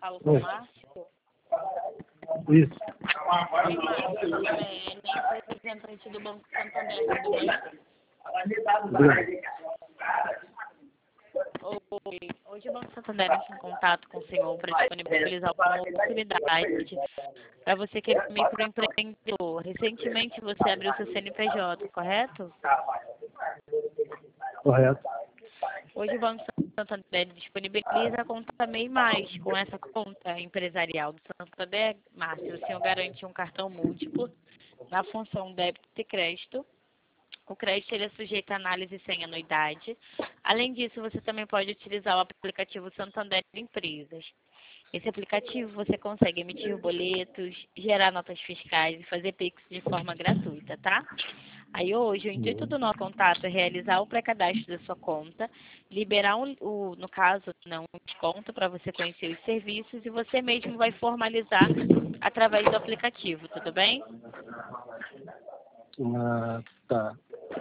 falo com o Márcio? Isso. Oi, Márcio. Meu nome é Ellen, representante do Banco Santander, tudo bem? Oi. Hoje o Banco Santander entra em contato com o senhor para disponibilizar uma oportunidade para você que é microempreendedor. Recentemente você abriu seu CNPJ, correto? Correto. Hoje o Banco Santander disponibiliza a conta MEI Mais. Com essa conta empresarial do Santander, Márcio, o senhor garante um cartão múltiplo na função débito e crédito. O crédito ele é sujeito a análise sem anuidade. Além disso, você também pode utilizar o aplicativo Santander Empresas. Esse aplicativo você consegue emitir boletos, gerar notas fiscais e fazer Pix de forma gratuita, tá? Aí hoje, o intuito do nosso contato é realizar o pré-cadastro da sua conta, liberar, no caso, um desconto para você conhecer os serviços e você mesmo vai formalizar através do aplicativo, tudo bem? Tá.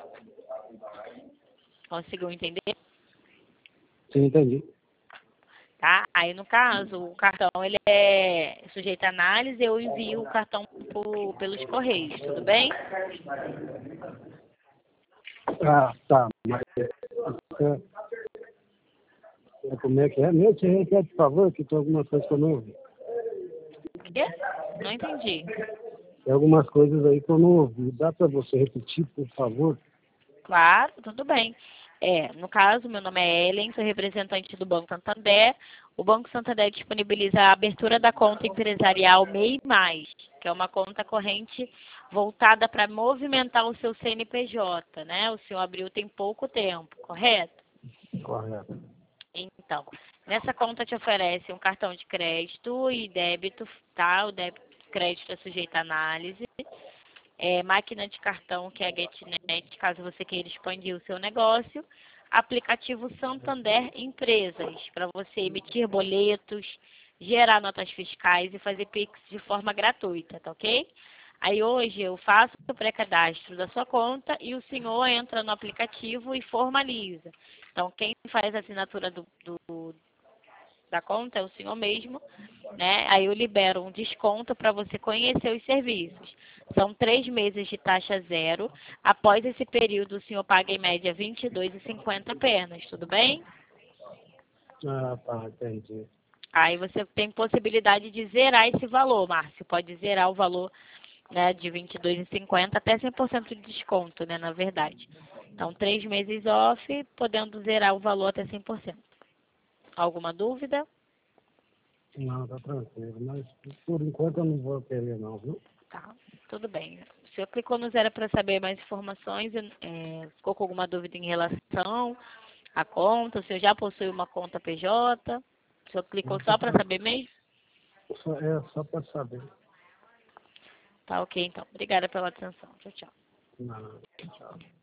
Conseguiu entender? Sim, entendi. Tá? Aí, no caso, o cartão ele é sujeito a análise, eu envio o cartão pelos correios, tudo bem? Tá. Mas como é que é? Meu, você repete, por favor, que tem algumas coisas que eu não ouvi. O quê? Não entendi. Tem algumas coisas aí que eu não ouvi. Dá para você repetir, por favor? Claro, tudo bem. No caso, meu nome é Ellen, sou representante do Banco Santander. O Banco Santander disponibiliza a abertura da conta empresarial MEI Mais, que é uma conta corrente voltada para movimentar o seu CNPJ, né? O senhor abriu tem pouco tempo, correto? Correto. Então, nessa conta te oferece um cartão de crédito e débito, tá? O débito e crédito é sujeito à análise. Máquina de cartão, que é a GetNet, caso você queira expandir o seu negócio. Aplicativo Santander Empresas, para você emitir boletos, gerar notas fiscais e fazer Pix de forma gratuita, tá ok? Aí hoje eu faço o pré-cadastro da sua conta e o senhor entra no aplicativo e formaliza. Então, quem faz a assinatura da conta é o senhor mesmo, né? Aí eu libero um desconto para você conhecer os serviços. São 3 meses de taxa zero. Após esse período, o senhor paga em média R$ 22,50 apenas, tudo bem? Tá, entendi. Aí você tem possibilidade de zerar esse valor, Márcio. Pode zerar o valor, né, de R$ 22,50 até 100% de desconto, né, na verdade. Então, 3 meses off, podendo zerar o valor até 100%. Alguma dúvida? Não, tá tranquilo. Mas por enquanto eu não vou querer não, viu? Tá, tudo bem. O senhor clicou no zero para saber mais informações, ficou com alguma dúvida em relação à conta? O senhor já possui uma conta PJ? O senhor clicou só para saber mesmo? Só para saber. Tá ok, então. Obrigada pela atenção. Tchau, tchau. Não, tchau.